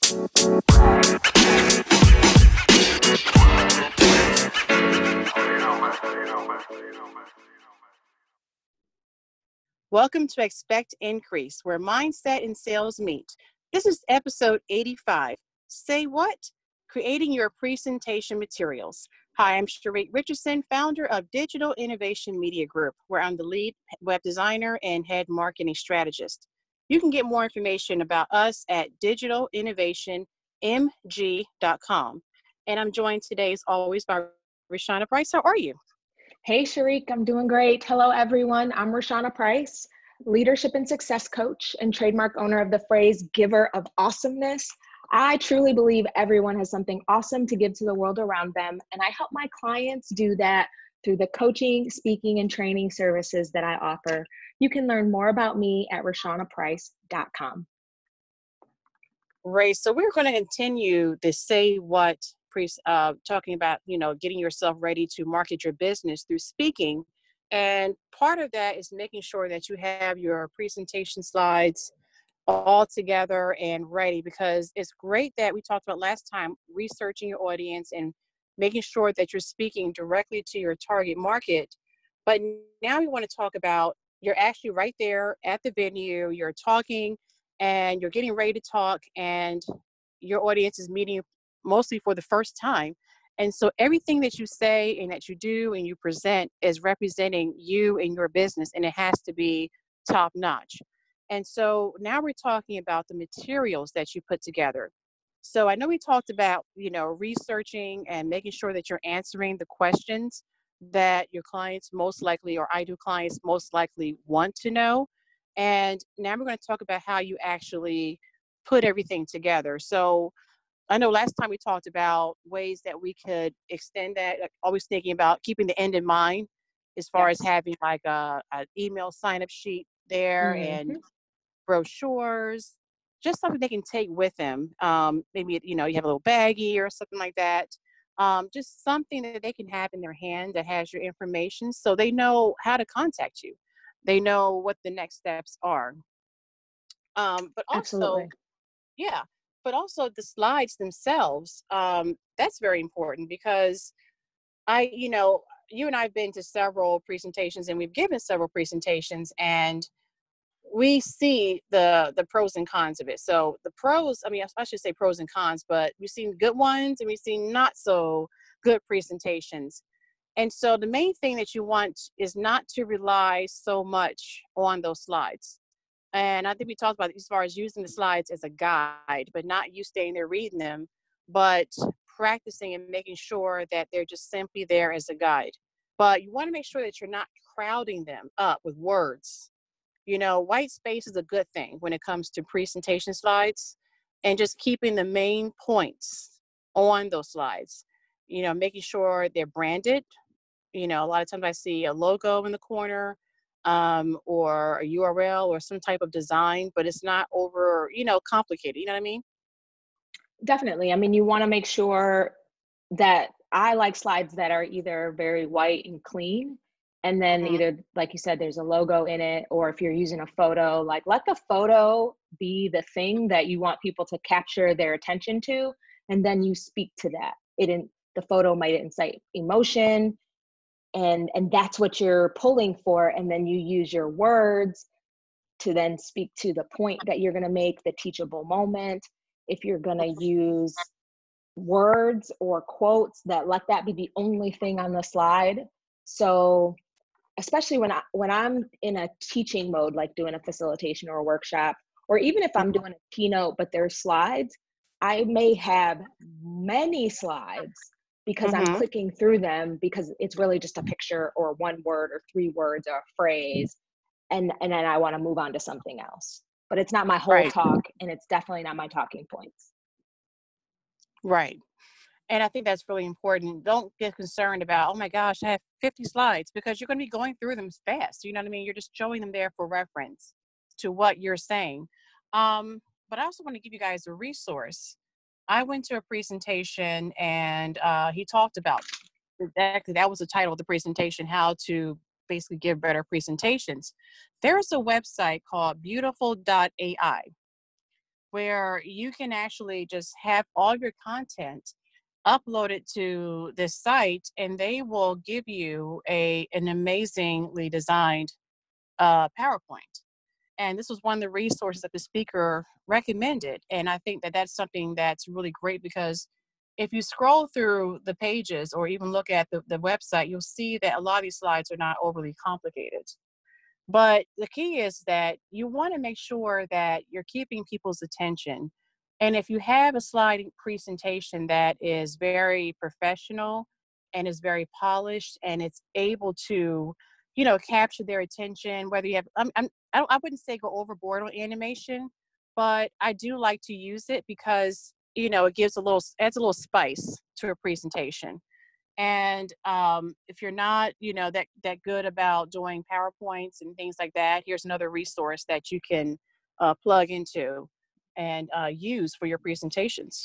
Welcome to Expect Increase, where mindset and sales meet. This is episode 85. Say what? Creating your presentation materials. Hi, I'm Sharik Richardson, founder of Digital Innovation Media Group, where I'm the lead web designer and head marketing strategist. You can get more information about us at digitalinnovationmg.com. And I'm joined today, as always, by Rashana Price. How are you? Hey, Sharik, I'm doing great. Hello, everyone. I'm Rashana Price, leadership and success coach and trademark owner of the phrase giver of awesomeness. I truly believe everyone has something awesome to give to the world around them, and I help my clients do that through the coaching, speaking, and training services that I offer. You can learn more about me at RashanaPrice.com. Right. So we're going to continue the say what talking about, getting yourself ready to market your business through speaking. And part of that is making sure that you have your presentation slides all together and ready, because it's great that we talked about last time, researching your audience and making sure that you're speaking directly to your target market. But now we want to talk about you're actually right there at the venue, you're talking and you're getting ready to talk, and your audience is meeting mostly for the first time. And so everything that you say and that you do and you present is representing you and your business, and it has to be top notch. And so now we're talking about the materials that you put together. So I know we talked about, researching and making sure that you're answering the questions that your clients most likely, or ideal clients most likely, want to know. And now we're going to talk about how you actually put everything together. So I know last time we talked about ways that we could extend that, like always thinking about keeping the end in mind, as far as having like an email sign up sheet there and brochures, just something they can take with them. Maybe, you have a little baggie or something like that. Just something that they can have in their hand that has your information, so they know how to contact you. They know what the next steps are. But also, Absolutely. yeah, but also the slides themselves, that's very important, because you and I have been to several presentations, and we've given several presentations, and we see the pros and cons of it. So the pros, I mean, I should say pros and cons, but we've seen good ones and we've seen not so good presentations. And so the main thing that you want is not to rely so much on those slides. And I think we talked about it as far as using the slides as a guide, but not you staying there reading them, but practicing and making sure that they're just simply there as a guide. But you want to make sure that you're not crowding them up with words. White space is a good thing when it comes to presentation slides, and just keeping the main points on those slides, making sure they're branded. A lot of times I see a logo in the corner, or a URL or some type of design, but it's not over, complicated. You know what I mean? Definitely. I mean, you want to make sure that I like slides that are either very white and clean, and then Hmm. either, like you said, there's a logo in it, or if you're using a photo, like let the photo be the thing that you want people to capture their attention to, and then you speak to that. The photo might incite emotion, and that's what you're pulling for, and then you use your words to then speak to the point that you're going to make, the teachable moment. If you're going to use words or quotes, that let that be the only thing on the slide. So especially when I'm in a teaching mode, like doing a facilitation or a workshop, or even if I'm doing a keynote but there's slides, I may have many slides because I'm Hmm. clicking through them, because it's really just a picture or one word or three words or a phrase, and then I want to move on to something else. But it's not my whole Right, talk, and it's definitely not my talking points. right. And I think that's really important. Don't get concerned about, oh my gosh, I have 50 slides, because you're going to be going through them fast. You know what I mean? You're just showing them there for reference to what you're saying. But I also want to give you guys a resource. I went to a presentation, and he talked about exactly, that was the title of the presentation, how to basically give better presentations. There's a website called beautiful.ai. where you can actually just have all your content uploaded to this site, and they will give you an amazingly designed PowerPoint. And this was one of the resources that the speaker recommended. And I think that that's something that's really great, because if you scroll through the pages or even look at the website, you'll see that a lot of these slides are not overly complicated. But the key is that you want to make sure that you're keeping people's attention. And if you have a slide presentation that is very professional and is very polished and it's able to, capture their attention, whether you have, I wouldn't say go overboard on animation, but I do like to use it because, it adds a little spice to a presentation. And if you're not, that good about doing PowerPoints and things like that, here's another resource that you can plug into and use for your presentations.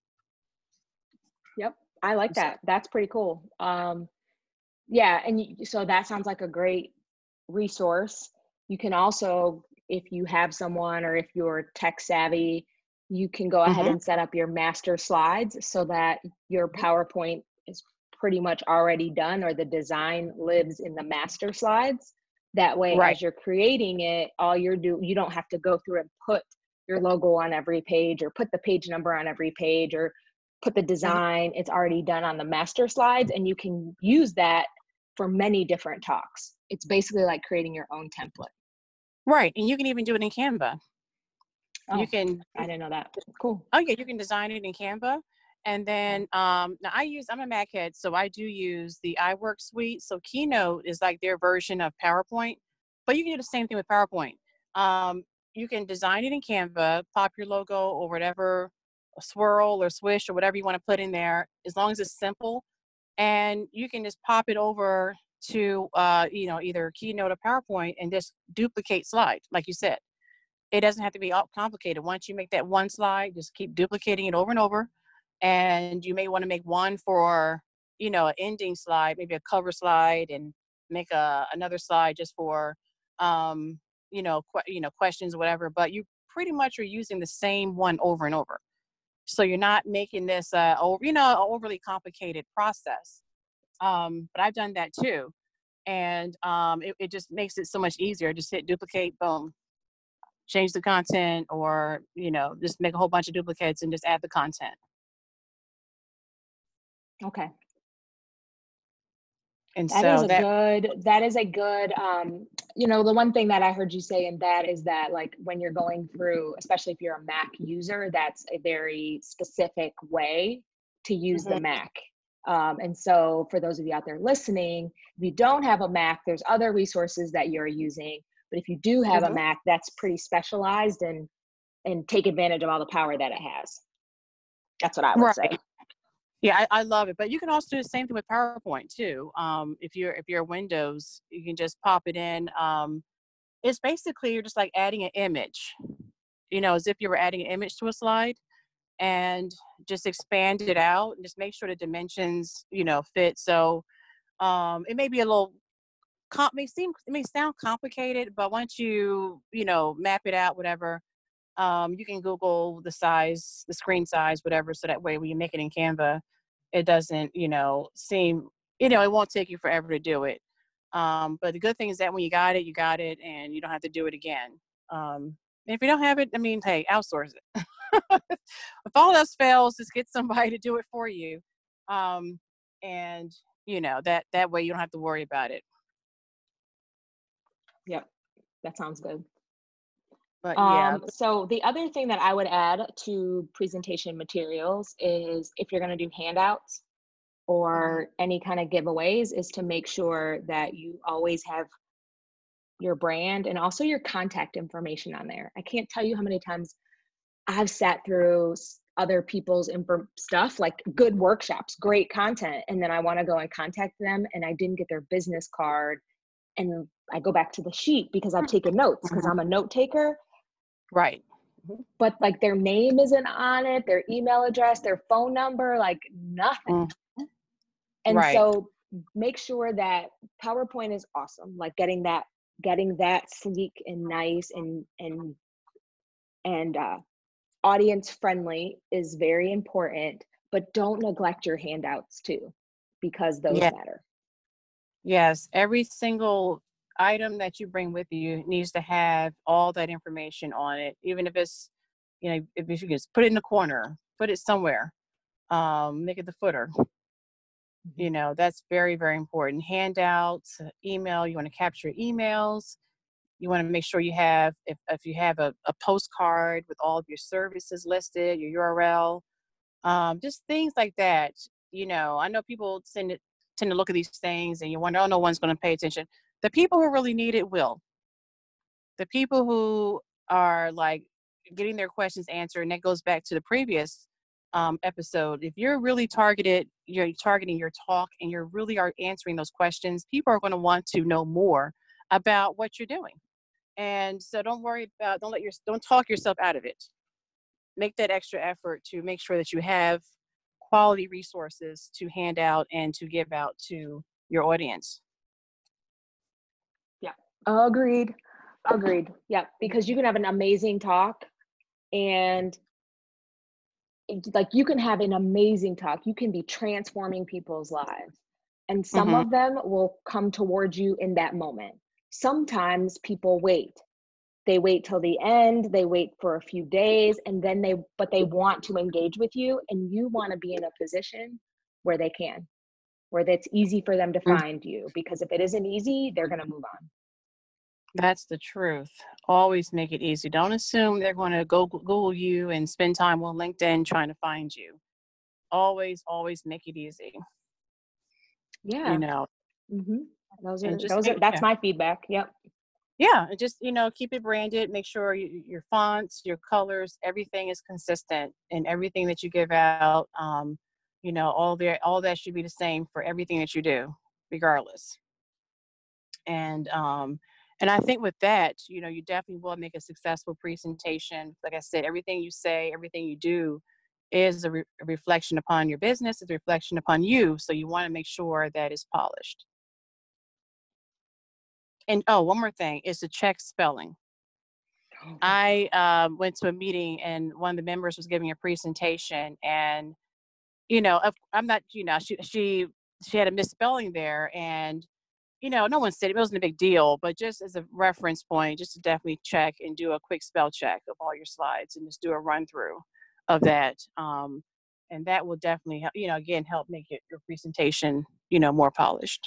Yep, I like that. That's pretty cool. Yeah, and so that sounds like a great resource. You can also, if you have someone or if you're tech savvy, you can go ahead Mm-hmm. and set up your master slides so that your PowerPoint is pretty much already done, or the design lives in the master slides. That way, Right. as you're creating it, you don't have to go through and put your logo on every page or put the page number on every page or put the Mm-hmm. design. It's already done on the master slides, and you can use that for many different talks. It's basically like creating your own template. Right. And you can even do it in Canva. You Oh, can, I didn't know that. Cool. oh yeah, you can design it in Canva. And then now I'm a Mac head, so I do use the iWork suite. So Keynote is like their version of PowerPoint, but you can do the same thing with PowerPoint. Um, you can design it in Canva, pop your logo or whatever, a swirl or swish or whatever you want to put in there, as long as it's simple. And you can just pop it over to either Keynote or PowerPoint and just duplicate slide, like you said. It doesn't have to be all complicated. Once you make that one slide, just keep duplicating it over and over. And you may want to make one for, an ending slide, maybe a cover slide, and make another slide just for, questions or whatever. But you pretty much are using the same one over and over. So you're not making this, an overly complicated process. But I've done that too. And it just makes it so much easier. Just hit duplicate, boom, change the content, or just make a whole bunch of duplicates and just add the content. Okay. And That is so a good, the one thing that I heard you say in that is that, like, when you're going through, especially if you're a Mac user, that's a very specific way to use the Mhm. Mac. And so for those of you out there listening, if you don't have a Mac, there's other resources that you're using. But if you do have a Mhm. Mac, that's pretty specialized, and take advantage of all the power that it has. That's what I would say. Right. Yeah, I love it. But you can also do the same thing with PowerPoint too. If you're Windows, you can just pop it in. It's basically you're just like adding an image, as if you were adding an image to a slide, and just expand it out and just make sure the dimensions, fit. So it may be a little it may sound complicated, but once map it out, whatever, you can Google the size, the screen size, whatever, so that way when you make it in Canva, it doesn't, seem, it won't take you forever to do it. But the good thing is that when you got it, and you don't have to do it again. And if you don't have it, I mean, hey, outsource it. If all else fails, just get somebody to do it for you. And that way you don't have to worry about it. Yep. That sounds good. But yeah. So the other thing that I would add to presentation materials is, if you're going to do handouts Mhm. or any kind of giveaways, is to make sure that you always have your brand and also your contact information on there. I can't tell you how many times I've sat through other people's stuff, like good workshops, great content, and then I want to go and contact them and I didn't get their business card, and I go back to the sheet because I've taken notes because Mhm. I'm a note taker, Right. Mhm. but like their name isn't on it, their email address, their phone number, like nothing. Mhm. And Right. so make sure that PowerPoint is awesome, like getting that sleek and nice and audience friendly is very important, but don't neglect your handouts too, because those Yeah. matter. Yes. Every single item that you bring with you needs to have all that information on it, even if it's, if you can just put it in the corner, put it somewhere, make it the footer. Mhm. That's very, very important. Handouts, email, you want to capture emails. You want to make sure you have, if you have a postcard with all of your services listed, your URL, just things like that. I know people tend to look at these things and you wonder, oh, no one's going to pay attention. The people who really need it will. The people who are like getting their questions answered, and that goes back to the previous episode. If you're targeting your talk and you're really are answering those questions, people are going to want to know more about what you're doing. And so don't talk yourself out of it. Make that extra effort to make sure that you have quality resources to hand out and to give out to your audience. Yeah. Agreed. Agreed. Yeah. Because you can have an amazing talk and like you can have an amazing talk. You can be transforming people's lives. And some Hmm. of them will come towards you in that moment. Sometimes people wait. They wait till the end, they wait for a few days, and then they want to engage with you, and you want to be in a position where they can, where it's easy for them to find you, because if it isn't easy, they're going to move on. That's the truth. Always make it easy. Don't assume they're going to go Google you and spend time on LinkedIn trying to find you. Always, always make it easy. You Yeah. know, Hmm. Those and are just those are make that's yeah, my feedback. Yep. yeah, and just keep it branded. Make sure your fonts, your colors, everything is consistent, and everything that you give out. All that should be the same for everything that you do, regardless. And I think with that, you definitely will make a successful presentation. Like I said, everything you say, everything you do is a reflection upon your business, is a reflection upon you. So you want to make sure that it's polished. And oh, one more thing is to check spelling. Okay. I went to a meeting and one of the members was giving a presentation, and I'm not, she had a misspelling there, and no one said it wasn't a big deal, but just as a reference point, just to definitely check and do a quick spell check of all your slides and just do a run through of that. And that will definitely help, again, help make your presentation, more polished.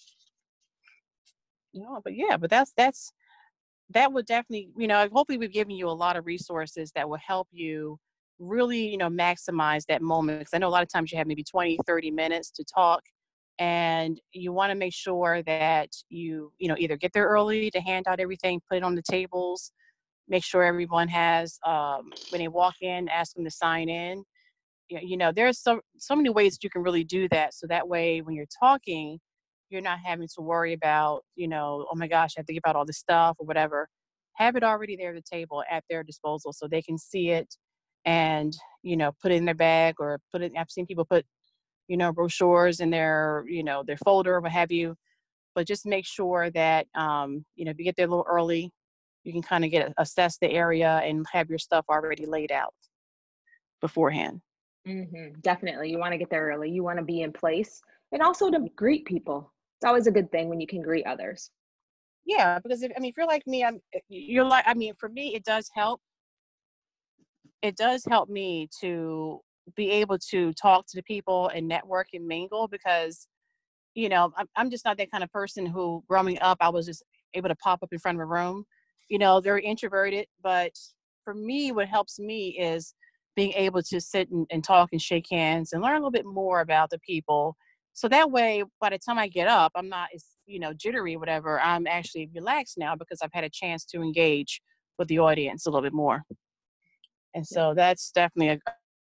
But yeah, but that would definitely, hopefully we've given you a lot of resources that will help you really, maximize that moment. Because I know a lot of times you have maybe 20, 30 minutes to talk, and you want to make sure that either get there early to hand out everything, put it on the tables, make sure everyone has, when they walk in, ask them to sign in. There's so many ways that you can really do that. So that way, when you're talking, you're not having to worry about, oh my gosh, I have to give out all this stuff or whatever. Have it already there at the table at their disposal so they can see it and, put it in their bag or put it. I've seen people put, brochures in their folder or what have you. But just make sure that, if you get there a little early, you can kind of assess the area and have your stuff already laid out beforehand. Definitely. You want to get there early. You want to be in place and also to greet people. It's always a good thing when you can greet others. Yeah, because if you're like me, for me, it does help. It does help me to be able to talk to the people and network and mingle because, I'm just not that kind of person who growing up, I was just able to pop up in front of a room, very introverted. But for me, what helps me is being able to sit and talk and shake hands and learn a little bit more about the people. So that way, by the time I get up, I'm not as, jittery, whatever. I'm actually relaxed now because I've had a chance to engage with the audience a little bit more. And Yep. so that's definitely a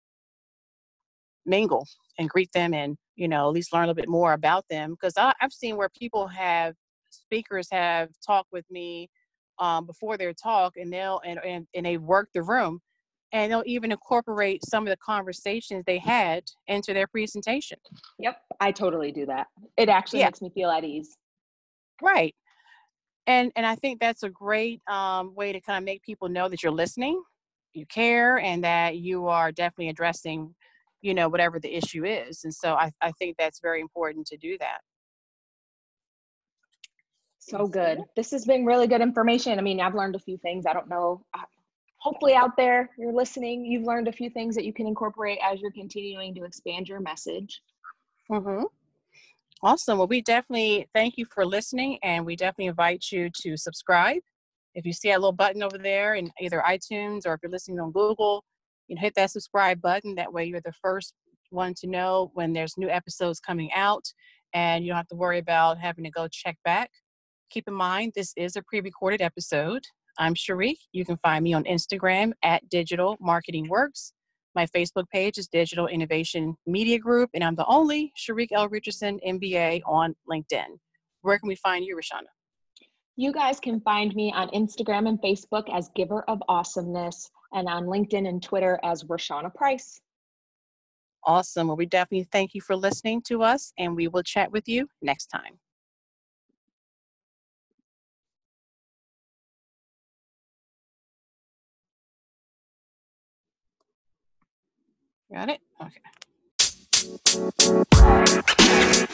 mingle and greet them and, at least learn a little bit more about them. Because I've seen where speakers have talked with me before their talk and and they work the room and they'll even incorporate some of the conversations they had into their presentation. Yep. I totally do that. It actually Yeah, makes me feel at ease. right. And I think that's a great way to kind of make people know that you're listening you care and that you are definitely addressing, whatever the issue is. And so I think that's very important to do that. So good. This has been really good information. I mean, I've learned a few things. I don't know. Hopefully out there, you're listening, you've learned a few things that you can incorporate as you're continuing to expand your message. Mm-hmm. Awesome. Well, we definitely thank you for listening, and we definitely invite you to subscribe. If you see a little button over there in either iTunes or if you're listening on Google, hit that subscribe button. That way you're the first one to know when there's new episodes coming out, and you don't have to worry about having to go check back. Keep in mind, this is a pre-recorded episode. I'm Sharique. You can find me on Instagram at Digital Marketing Works. My Facebook page is Digital Innovation Media Group, and I'm the only Sharique L. Richardson MBA on LinkedIn. Where can we find you, Rashana? You guys can find me on Instagram and Facebook as Giver of Awesomeness, and on LinkedIn and Twitter as Rashana Price. Awesome. Well, we definitely thank you for listening to us, and we will chat with you next time. Got it? Okay.